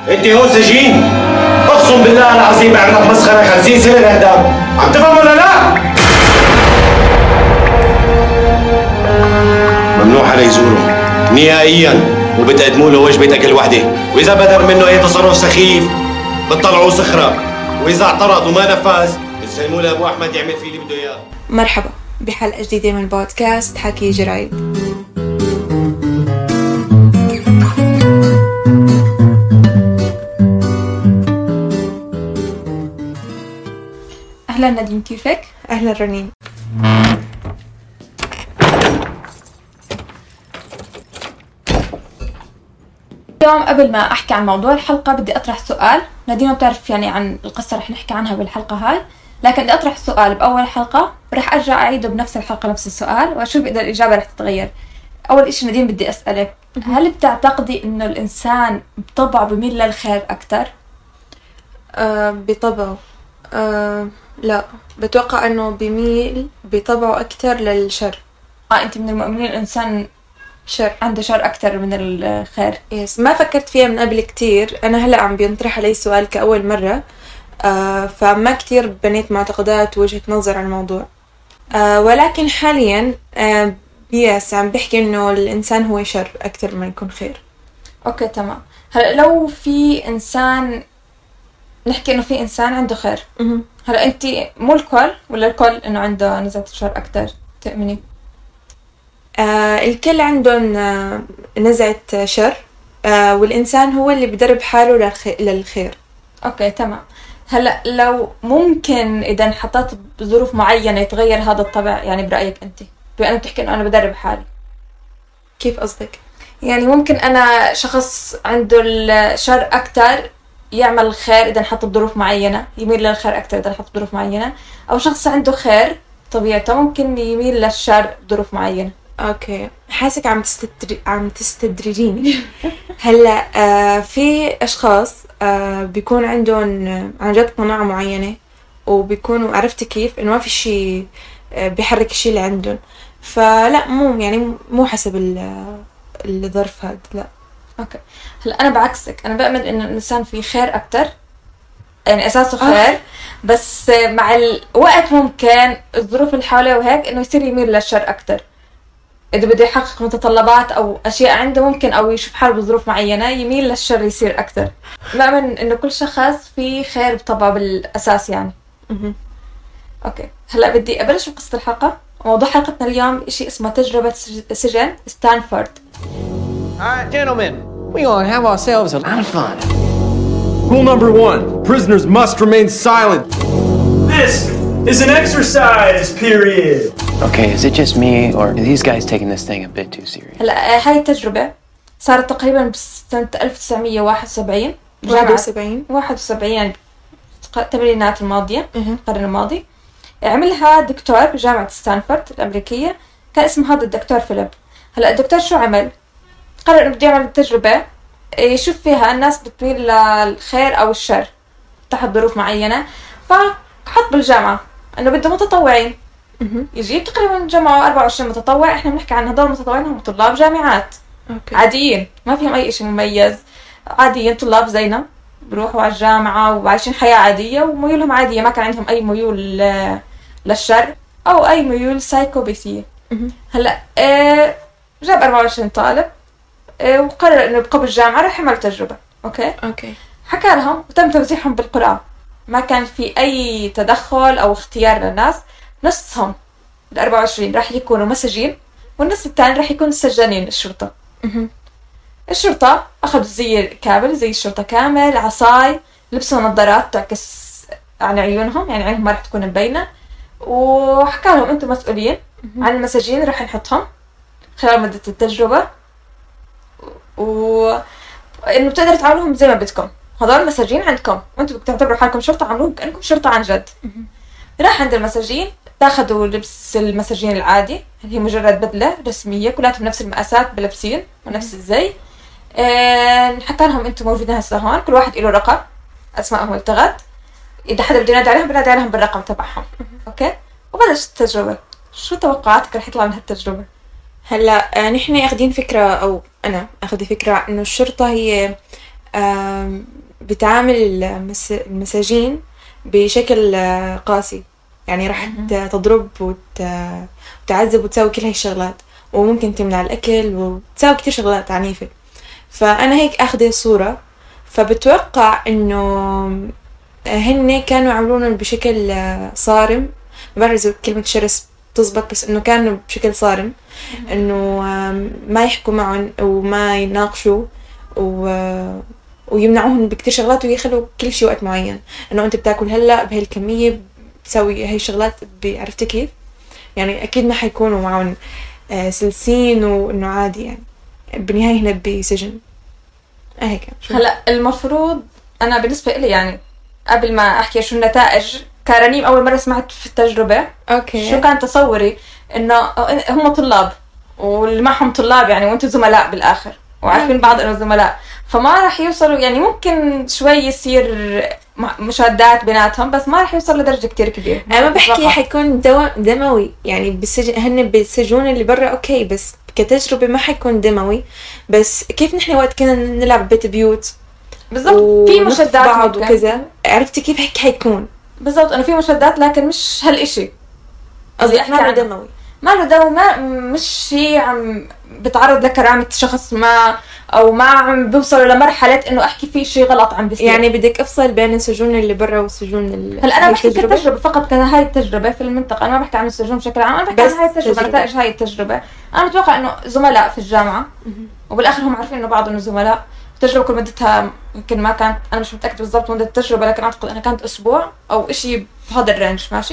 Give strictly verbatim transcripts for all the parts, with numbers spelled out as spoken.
انت هون سجين؟ اقسم بالله العظيم بعملك مسخره خمسين سنه لقدام، عم تفهم ولا لا؟ ممنوع حدا يزوره نهائيا، وبتقدموا له وجبه اكل وحده، واذا بدر منه اي تصرف سخيف بتطلعوه صخره، واذا اعترض وما نفذ بتسلموه لابو احمد يعمل فيه اللي بده اياه. مرحبا بحلقه جديده من بودكاست حكي جرايد. اهلا نادين، كيفك؟ اهلا رنين. اليوم قبل ما احكي عن موضوع الحلقه بدي اطرح سؤال. نادين ما بتعرف يعني عن القصه رح نحكي عنها بالحلقه هاي، لكن بدي اطرح سؤال باول حلقه ورح ارجع اعيده بنفس الحلقه نفس السؤال واشوف اذا الاجابه رح تتغير. اول اشي نادين بدي اسالك، هل بتعتقدي انه الانسان بطبعه بميل للخير اكثر؟ آه بطبعه آه لا، بتوقع انه بميل بطبعه اكثر للشر. اه انت من المؤمنين الانسان شر عنده شر اكثر من الخير؟ يس، ما فكرت فيها من قبل كتير، انا هلا عم بينطرح علي السؤال كاول مره، آه فما كتير بنيت معتقدات ووجهة نظر عن الموضوع، آه ولكن حاليا آه يس عم بحكي انه الانسان هو شر اكثر من يكون خير. اوكي تمام. هلا لو في انسان، نحكي انه في انسان عنده خير، هلا انت مو الكل ولا الكل انه عنده نزعة الشر اكثر تؤمني؟ آه الكل عندهم آه نزعة شر، آه والإنسان هو اللي بدرب حاله للخير, للخير. أوكي تمام. هلأ لو ممكن إذا انحطيت بظروف معينة يتغير هذا الطبع، يعني برأيك أنت بما أنه بتحكي أنه أنا بدرب حالي، كيف قصدك؟ يعني ممكن أنا شخص عنده الشر أكتر يعمل الخير إذا انحط بظروف معينة، يميل للخير أكتر إذا انحط بظروف معينة، أو شخص عنده خير طبيعته ممكن يميل للشر بظروف معينة. اوكي، حاسك عم تستدر... عم تستدرجيني. هلا آه في اشخاص آه بيكون عندهم عن جد قناعه معينه، وبيكونوا عرفتي كيف انه ما في شيء آه بيحرك الشيء اللي عندهم، فلا مو يعني مو حسب الظرف هذا، لا. اوكي هلا انا بعكسك، انا بؤمن انه الانسان فيه خير اكتر، يعني اساسه خير، آه. بس مع الوقت ممكن الظروف اللي حوله وهيك انه يصير يميل للشر اكتر، إذا بده يحقق متطلبات أو أشياء عنده ممكن، أو يشوف حاله بظروف معينة يميل للشر يصير أكتر. بأمن إنه كل شخص فيه خير بطبعه بالأساس يعني. م- أوكي هلأ بدي أبلش بقصة الحلقة. موضوع حلقتنا اليوم إشي اسمه تجربة سجن ستانفورد. Alright, gentlemen, we gonna have ourselves a lot of fun. Rule number one: prisoners must remain silent. This is an exercise period. Okay, is it just me, or are these guys taking this thing a bit too serious? هلا هاي التجربة صارت تقريبا بسنة ألف وتسعمية وواحد وسبعين. واحد وسبعين واحد وسبعين يعني الثمانينات الماضية، القرن الماضي. عملها دكتور بجامعة ستانفورد الأمريكية، كان اسم هذا الدكتور فيليب. هلا الدكتور شو عمل؟ قرر إنه بده يعمل التجربة يشوف فيها الناس بتميل للخير أو الشر تحت ظروف معينة، فحط بالجامعة إنه بده متطوعين. يجيب تقريبا جمعوا أربعة وعشرين متطوع. إحنا بنحكي عن هذول المتطوعين هم طلاب جامعات. أوكي. عاديين ما فيهم أي إشي مميز، عاديين طلاب زينا بروحوا على الجامعة وعايشين حياة عادية وميولهم عادية، ما كان عندهم أي ميول للشر أو أي ميول سايكوبيثية. هلا آه جاب أربعة وعشرين طالب آه وقرر إنه بقبل الجامعة رح يعمل تجربة. أوكي أوكي حكى لهم وتم توزيعهم بالقرعة، ما كان في أي تدخل أو اختيار للناس. نصهم الأربعة وعشرين راح يكونوا مسجين، والنص الثاني راح يكونوا سجانين الشرطة. الشرطة أخذوا زي كامل، زي الشرطة كامل، عصاي، لبسوا نظارات تعكس عن عيونهم، يعني عيونهم ما راح تكون مبينة، وحكى لهم أنتم مسؤولين عن المساجين راح نحطهم خلال مدة التجربة، وإنه بتقدروا تعاملوهم زي ما بدكم، هذول المساجين عندكم وأنتم بتعتبروا حالكم شرطة، عاملوهم كأنكم شرطة عن جد. راح عند المساجين، تاخذوا لبس المساجين العادي اللي هي مجرد بدلة رسمية، كلاتهم نفس المقاسات بلبسين ونفس الزي. اه حكى لهم انتم موجودين هسه هون، كل واحد له رقم اسمائهم التغت، اذا حدا بده ينادي عليهم بنادي عليهم بالرقم تبعهم. اوكي وبلشت التجربة. شو توقعاتك رح يطلع من هالتجربة؟ هلا آه نحن اخذين فكرة، او انا اخذي فكرة انه الشرطة هي بتعامل المس... المساجين بشكل آه، قاسي، يعني راح ت- تضرب وت... وتعذب وتسوي كل هاي الشغلات، وممكن تمنع الأكل وتسوي كتير شغلات عنيفة. فأنا هيك أخذ الصورة، فبتوقع إنه هن كانوا يعملونه بشكل آه، صارم. ما بعرف إذا كلمة شرس تزبط، بس إنه كانوا بشكل صارم، إنه آم، ما يحكوا معهم وما يناقشوا و... ويمنعوهم بكتير شغلات، ويخلوا كل شيء وقت معين، إنه أنت بتاكل هلا بهاي الكمية، بتسوي هاي الشغلات. عرفتي كيف؟ يعني أكيد ما حيكونوا معهم آه، سلسين، وإنه عادي يعني بالنهاية هنا بسجن. آه هيك شو. هلا المفروض انا بالنسبه لي يعني قبل ما احكي شو النتائج كرنيم، اول مره سمعت في التجربه أوكي. شو كان تصوري انه هم طلاب واللي معهم طلاب يعني، وانتم زملاء بالاخر وعارفين بعض انه زملاء، فما راح يوصلوا يعني ممكن شوي يصير مشادات بيناتهم، بس ما راح يوصل لدرجه كتير كبيره. أنا ما بحكي حيكون دو... دموي يعني بالسجن، هن بالسجون اللي برا أوكي، بس كتجربة ما حيكون دموي. بس كيف نحن وقت كنا نلعب بيت بيوت بالضبط في ونخطف مشادات بعض ممكن. وكذا، عرفتي كيف هيك حيكون؟ بالضبط انه في مشادات لكن مش هالإشي. قصدي أحكي ما له عنه. دموي. ما له دو ما مش شيء عم بتعرض لكرامة شخص ما، او ما عم بوصلوا لمرحلة انه احكي فيه شيء غلط عم بيصير. يعني بدك افصل بين السجون اللي برا والسجون اللي هلا انا هاي بحكي التجربة؟ كتجربة فقط، كان هاي التجربة في المنطقة، انا ما بحكي عن السجون بشكل عام، انا بحكي بس عن هاي التجربة، تجربة. نتائج هاي التجربة. انا متوقع انه زملاء في الجامعة وبالاخر هم عارفين انه بعض انه زملاء. التجربة كل مدتها يمكن ما كانت، انا مش متأكدة بالضبط مدة التجربة، لكن اعتقد انها كانت اسبوع او اشي بهذا الرينج ماشي.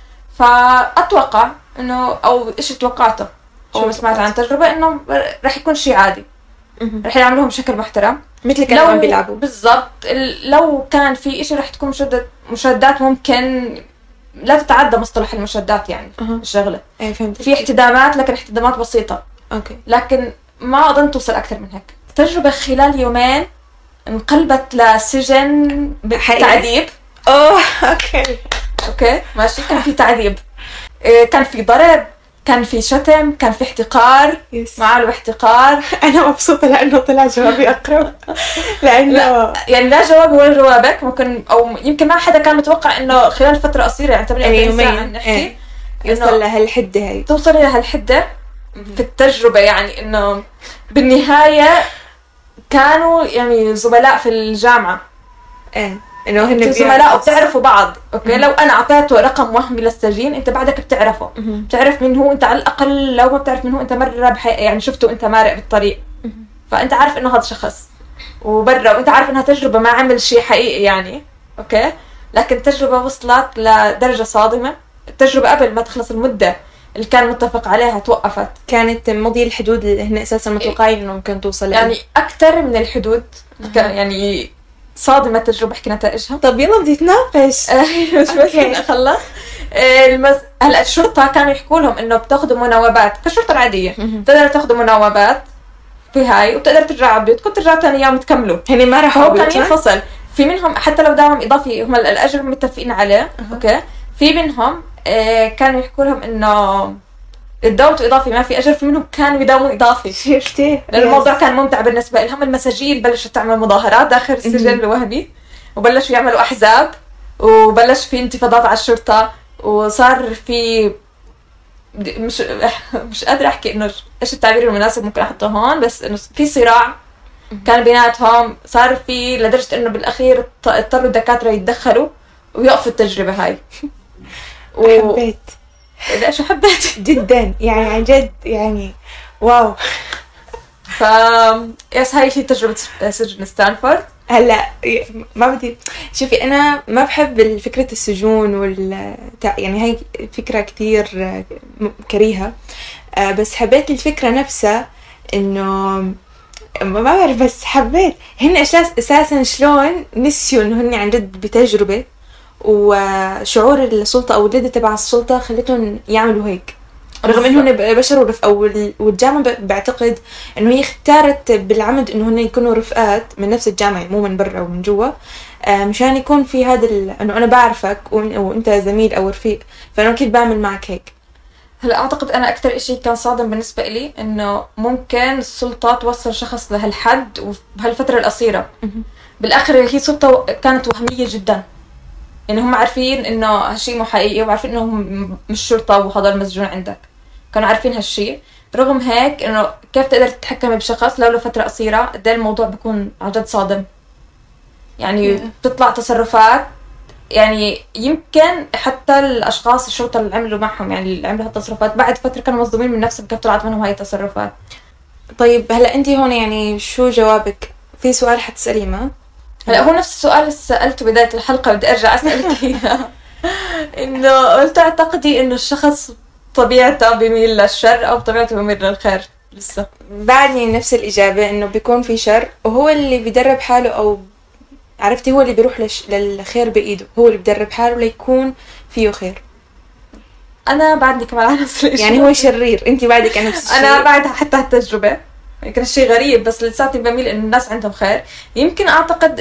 فاتوقع انه او اشي توقعته او سمعت عن تجربة انه رح يكون شيء عادي، رح يعملوهم بشكل محترم مثل كانوا عم بيلعبوا بالضبط. ال- لو كان في إشي رح تكون مشدد مشادات ممكن لا تتعدى مصطلح المشادات يعني. أها. الشغلة ايه فهمت. في احتدامات لكن احتدامات بسيطة، اوكي. لكن ما أظن توصل أكثر من هيك. تجربة خلال يومين انقلبت لسجن بالتعذيب. اوه اوكي. اوكي ماشي. كان في تعذيب، إيه، كان في ضرب، كان في شتم، كان في احتقار، يس. معه احتقار. انا مبسوطة لانه طلع جوابي اقرب. لانه لا يعني لا جواب ولا جوابك ممكن، او يمكن ما حدا كان متوقع انه خلال فتره قصيره يعني تبني يعني أربعين ساعة يومين نحكي ايه. إنه يوصل لهالحدة هاي. توصلي لهالحده في التجربه، يعني انه بالنهايه كانوا يعني زملاء في الجامعه، ايه انه هن انتوا بيعرفوا. زملاء وبتعرفوا بعض. اوكي لو انا اعطيته رقم وهمي للسجين انت بعدك بتعرفه، بتعرف مين هو، انت على الاقل لو ما بتعرف مين هو انت مره بحي... يعني شفته انت مارق بالطريق، فانت عارف انه هذا شخص وبرا، وانت عارف انها تجربه ما عمل شيء حقيقي يعني. اوكي لكن تجربه وصلت لدرجه صادمه. التجربه قبل ما تخلص المده اللي كان متفق عليها توقفت، كانت مضي الحدود اللي هن اساسا متوقعين انه ممكن توصل لها. يعني اكثر من الحدود. كان يعني صادمه التجربه، احكي نتائجها. طب يلا بدي نتناقش. مش بس اخلص. المز... هلا الشرطه كانوا يحكوا لهم انه بتاخذوا مناوبات كالشرطه العاديه، بتقدروا تاخذوا مناوبات في هاي وبتقدر ترجع على بيوتكم، ترجعوا ثاني يوم تكملوا. هن ما راحوا هو كان بيوتهم؟ ينفصل في منهم حتى لو داوم اضافي، هم الاجر متفقين عليه. أه. اوكي في منهم آه كانوا يحكوا لهم انه الدوموا اضافي ما في اجر، في منهم كانوا يداوموا اضافي. شفتي الموضوع كان ممتع بالنسبه لهم. المساجين بلشوا تعمل مظاهرات داخل السجن الوهمي، وبلشوا يعملوا احزاب، وبلش في انتفاضات على الشرطه، وصار في مش مش قادره احكي انه ايش التعبير المناسب ممكن احطه هون، بس انه في صراع كان بيناتهم. صار في لدرجه انه بالاخير اضطروا الدكاتره يتدخلوا ويوقفوا التجربه هاي. و... حبيت. لا شو حبيت جدا يعني عن جد يعني واو. ف يس هاي هي تجربه سجن ستانفورد. هلا ما بدي شوفي، انا ما بحب فكره السجون وال يعني هاي فكره كتير كريهه، بس حبيت الفكره نفسها انه ما بعرف، بس حبيت هن اساس اساسا شلون نسيوا انه هن عن جد بتجربه، وشعور السلطه او اليد تبع السلطه خلتهم يعملوا هيك، رغم انه هن بشر ورف او والجامعه بعتقد انه هي اختارت بالعمد انه هن يكونوا رفقات من نفس الجامعه مو من برا ومن جوا، مشان يكون في هذا انه انا بعرفك وانت زميل او رفيق، فانا اكيد بعمل معك هيك. هلا اعتقد انا اكثر اشي كان صادم بالنسبه لي انه ممكن السلطه توصل شخص لهالحد وبهالفتره القصيره. بالاخر هي سلطه كانت وهميه جدا. يعني هم عارفين انه هالشيء مو حقيقي وعارفين انهم مش شرطه وهذا مسجون عندك، كانوا عارفين هالشيء. رغم هيك انه كيف تقدر تتحكم بشخص لو لفتره قصيره قد ايه الموضوع بيكون عن جد صادم. يعني بتطلع تصرفات يعني يمكن حتى الاشخاص الشرطه اللي عملوا معهم يعني اللي عملوا هالتصرفات بعد فتره كانوا مصدومين من نفسهم كيف طلعت منهم هاي التصرفات. طيب هلا انت هون يعني شو جوابك؟ في سؤال حتسأليه ما؟ هلا هو نفس السؤال اللي سألته بداية الحلقة بدي ارجع اسألك اياه. انه هل تعتقدي انه الشخص طبيعته بيميل للشر او طبيعته بيميل للخير؟ لسه بعدني نفس الإجابة، إنه بيكون في شر وهو اللي بيدرب حاله، أو عرفتي هو اللي بيروح لش... للخير بإيده، هو اللي بيدرب حاله ليكون فيه خير. انا بعدني كمان على نفس الشيء، يعني هو شرير، انت بعدك على نفس الشيء. انا بعد حتى هالتجربة يمكن الشيء غريب بس لساتني بميل انه الناس عندهم خير. يمكن اعتقد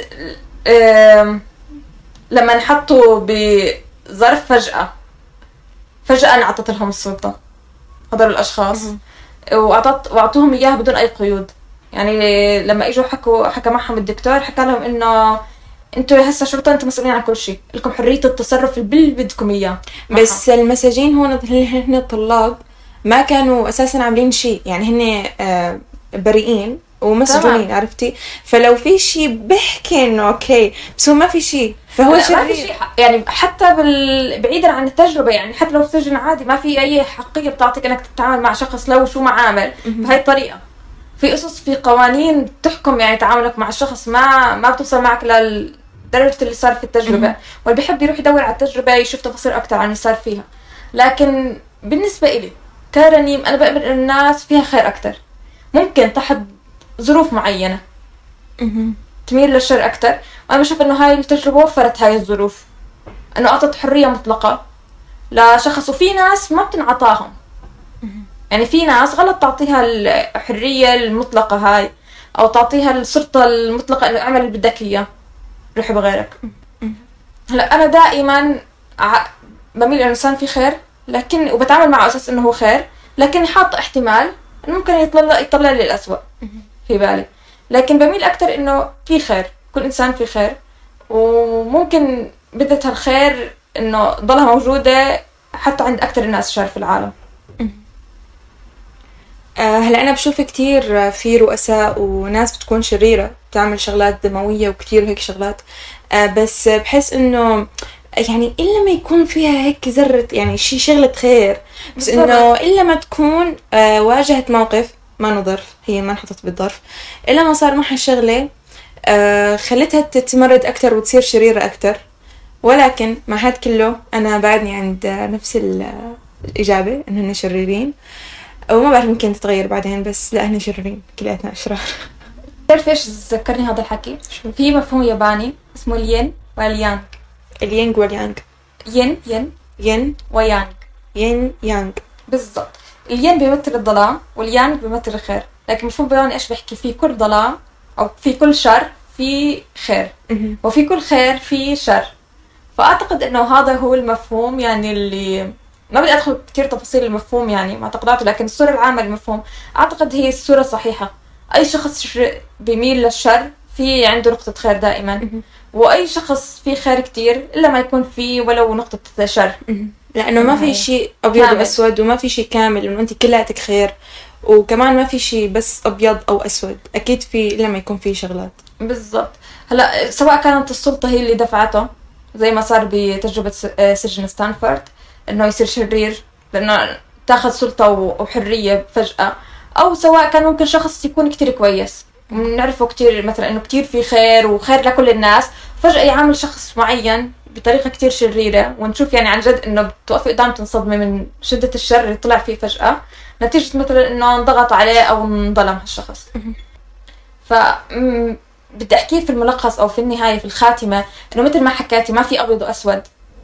لما انحطوا بظرف فجأة فجأة انعطت لهم السلطة هذول الاشخاص واعطت واعطوهم اياها بدون اي قيود. يعني لما اجوا حكوا حكى معهم الدكتور حكى لهم انه انتوا هسه شرطة انتوا مسؤولين عن كل شيء، لكم حرية التصرف باللي بدكم اياه. بس المساجين هون هن الطلاب ما كانوا اساسا عاملين شيء، يعني هن آه بريئين ومسجونين، عرفتي؟ فلو في شيء بحكي انه اوكي بس هو ما في شيء فهو شرير. ما في شيء يعني حتى بال... بعيدا عن التجربة، يعني حتى لو سجن عادي ما في اي حقية بتعطيك انك تتعامل مع شخص لو شو ما عامل بهاي الطريقة. في اسس في قوانين تحكم يعني تعاملك مع الشخص، ما ما بتوصل معك لدرجة اللي صار في التجربة. واللي بيحب يروح يدور على التجربة يشوف تفاصيل اكثر عن اللي صار فيها. لكن بالنسبة إلي كرنيم انا بقبل ان الناس فيها خير اكثر، ممكن تحت ظروف معينة تميل للشر أكتر. وأنا بشوف إنه هاي التجربة وفرت هاي الظروف، إنه أعطت حرية مطلقة لشخص. وفي ناس ما بتنعطاهم، يعني في ناس غلط تعطيها الحرية المطلقة هاي أو تعطيها السلطة المطلقة إنه اعمل اللي بدك إياه روح بغيرك. هلا أنا دائما بميل إنه الإنسان في خير، لكن وبتعامل معه أساس إنه هو خير، لكن حاط احتمال إنه ممكن يطلع يطلع لي الأسوأ في بالي. لكن بميل أكتر إنه في خير، كل إنسان في خير، وممكن بدة هالخير إنه ضلها موجودة حتى عند أكتر الناس شر في العالم. آه هلا أنا بشوف كتير في رؤساء وناس بتكون شريرة بتعمل شغلات دموية وكتير هيك شغلات، آه بس بحس إنه يعني إلا ما يكون فيها هيك ذرة يعني شي شغلة خير، بس إنه إلا ما تكون آه واجهت موقف ما نظرف، هي ما انحطت بالظرف، إلا ما صار معها شغلة آه خلتها تتمرد أكتر وتصير شريرة أكتر. ولكن مع هاد كله أنا بعدني عند نفس الإجابة إن هن شريرين، وما بعرف ممكن تتغير بعدين، بس لا هن شريرين كلياتنا أشرار. تعرف إيش ذكرني هذا الحكي؟ في مفهوم ياباني اسمه الين واليانغ. اليانغ واليانغ ين ين ين ويانغ ين يانغ بالضبط. الين بيمثل الظلام واليانغ بيمثل الخير، لكن مفهوم بياني ايش بحكي؟ في كل ظلام او في كل شر في خير، وفي كل خير في شر. فاعتقد انه هذا هو المفهوم، يعني اللي ما بدي ادخل كثير تفاصيل المفهوم يعني معتقداته، لكن الصورة العامة للمفهوم اعتقد هي الصورة الصحيحة. اي شخص بيميل للشر في عنده نقطة خير دائما، واي شخص فيه خير كتير الا ما يكون فيه ولو نقطة شر، لانه ما في شيء ابيض واسود، وما في شيء كامل انه انت كلياتك خير، وكمان ما في شيء بس ابيض او اسود، اكيد في الا ما يكون في شغلات. بالضبط. هلا سواء كانت السلطة هي اللي دفعته زي ما صار بتجربة سجن ستانفورد انه يصير شرير لانه تاخذ سلطة وحرية فجأة، او سواء كان ممكن شخص يكون كتير كويس نعرفه كتير مثلا انه كتير في خير وخير لكل الناس، فجأة يعامل شخص معين بطريقة كتير شريرة، ونشوف يعني عن جد انه بتوقفي قدام تنصدمي من شدة الشر اللي طلع فيه فجأة نتيجة مثلا انه انضغط عليه او انظلم هالشخص. ف بدي احكيه في الملخص او في النهاية في الخاتمة انه مثل ما حكيتي ما في ابيض واسود،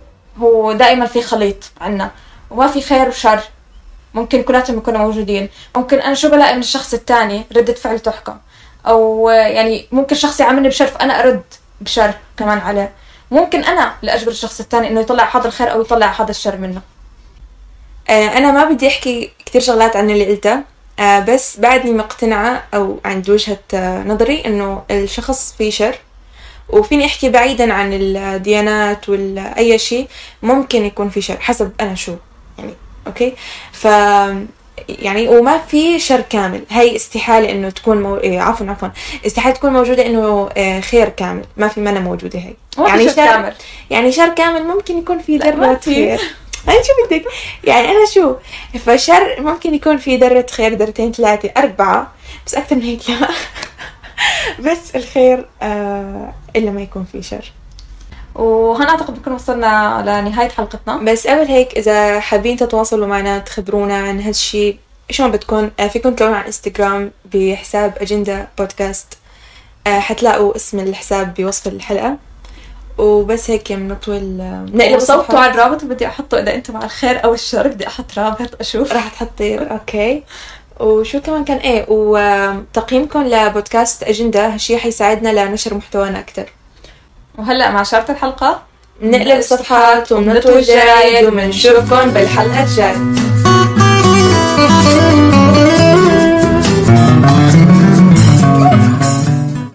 هو دائما في خليط عنا، وما في خير وشر، ممكن كلاتهم يكونوا موجودين. ممكن انا شو بلاقي من الشخص الثاني ردة فعل تحكم، او يعني ممكن شخص يعاملني بشر فانا ارد بشر كمان عليه، ممكن انا اللي اجبر الشخص الثاني انه يطلع هذا الخير او يطلع هذا الشر منه. آه انا ما بدي احكي كتير شغلات عن اللي قلتها، آه بس بعدني مقتنعة او عند وجهة آه نظري انه الشخص فيه شر وفيني أحكي بعيدا عن الديانات ولا أي شيء ممكن يكون في شر حسب أنا شو يعني أوكي. ف يعني وما في شر كامل، هاي استحالة إنه تكون مو... إيه عفوا عفوا استحالة تكون موجودة إنه خير كامل، ما في منها موجودة هاي. يعني شر كامل، يعني شر كامل ممكن يكون في ذرة خير. أنا شو بدك يعني أنا شو فشر ممكن يكون في ذرة خير ذرتين ثلاثة أربعة بس أكثر من هيك لا. بس الخير آه إلا ما يكون في شر. وهنا أعتقد بكون وصلنا لنهاية حلقتنا. بس قبل هيك إذا حابين تتواصلوا معنا تخبرونا عن هالشي شو ما بدكم آه فيكم تلاقونا على انستغرام بحساب أجندة بودكاست، آه حتلاقوا اسم الحساب بوصف الحلقة. وبس هيك بنطول نقلب صوته على الرابط وبدي أحطه إذا أنتم على الخير أو الشر، بدي أحط رابط أشوف راح تحطي أوكي. وشو كمان كان إيه وتقييمكم لبودكاست أجندة هالشي حيساعدنا لنشر محتوانا أكتر. وهلأ مع شارة الحلقة نقلب الصفحات ومنطوي الجرايد ومنشوفكم بالحلقة الجاية.